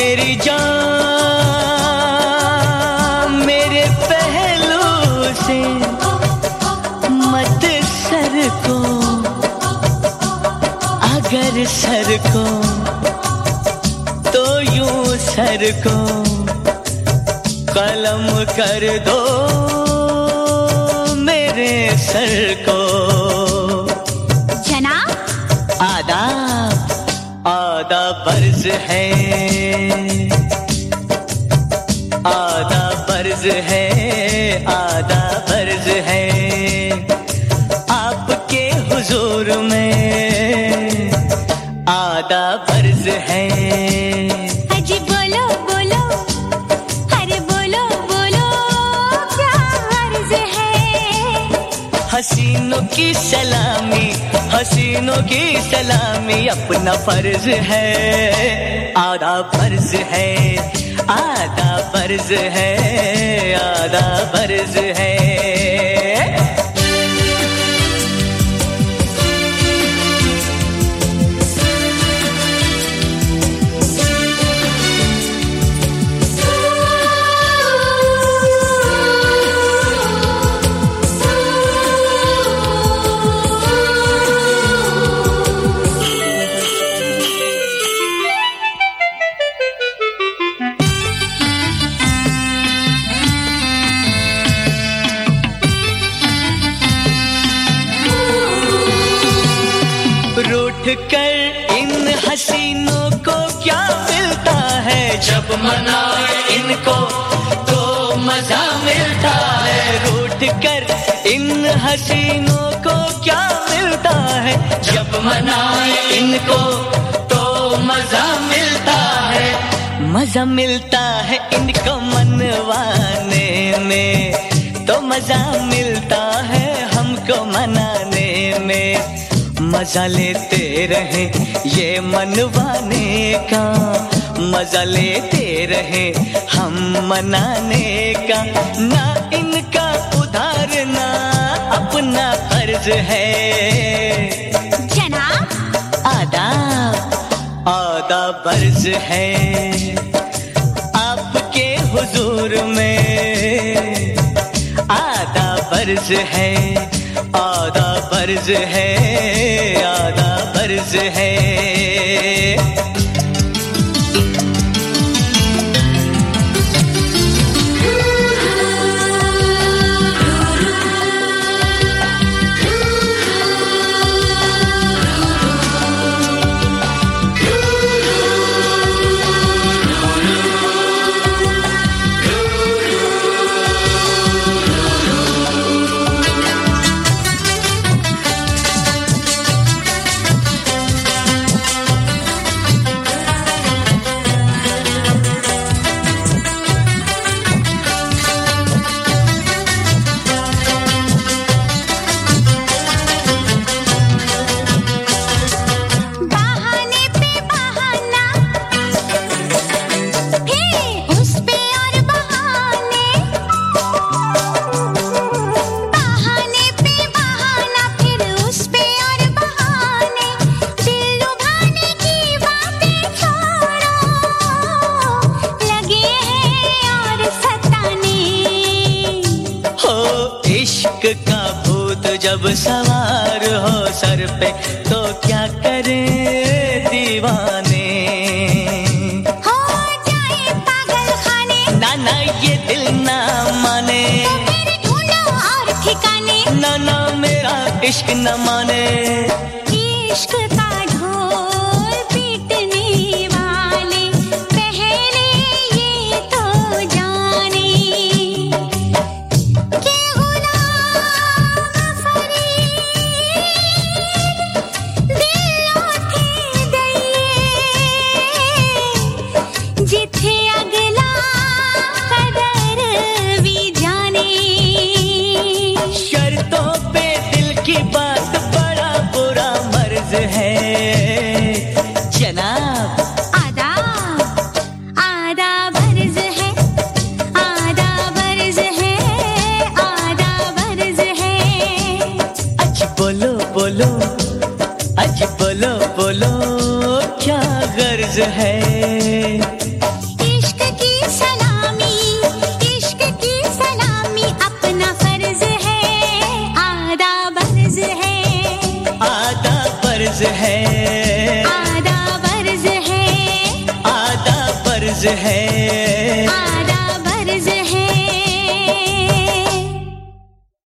मेरी जान मेरे पहलू से मत सर को, अगर सर को तो यूं सर को कलम कर दो मेरे सर को। जनाब आदाब आधा फर्ज है, आधा फर्ज है, आधा फर्ज है आपके हुजूर में, आधा फर्ज है। अजी बोलो बोलो, अरे बोलो बोलो क्या अर्ज है। हसीनों की सलामी, हसीनों की सलामी अपना फर्ज है, आधा फर्ज है, आधा फर्ज है, आधा फर्ज है। रूठ कर इन हसीनों को क्या मिलता है, जब मनाए इनको तो मजा मिलता है। रूठ कर इन हसीनों को क्या मिलता है, जब मनाए इनको तो मजा मिलता है। मजा मिलता है इनको मनवाने में, तो मजा मिलता है हमको मनाने में। मजा लेते रहे ये मनवाने का, मजा लेते रहे हम मनाने का। ना इनका उधार ना अपना कर्ज है। जनाब आदाब आधा फर्ज है आपके हुजूर में, आधा फर्ज है, आधा फर्ज है, आधा फर्ज है। का भूत जब सवार हो सर पे तो क्या करे दीवाने, हो जाए पागल खाने। ना ना ये दिल ना माने, तो फिर ढूंढो और ठिकाने। ना ना मेरा इश्क न माने। इश्क का ढोल पीटने वाले पहले ये तो जाने कि गुलाम फरीद दिलों थे दइए जिथे अगला कदर भी जाने। शर्तों पे दिल की बात बड़ा बुरा मर्ज है जनाब। आदाब आधा बर्ज है, आधा बर्ज है, आधा बर्ज है। आज बोलो बोलो, आज बोलो बोलो क्या गर्ज है। फर्ज है, आधा फर्ज है, आधा फर्ज है।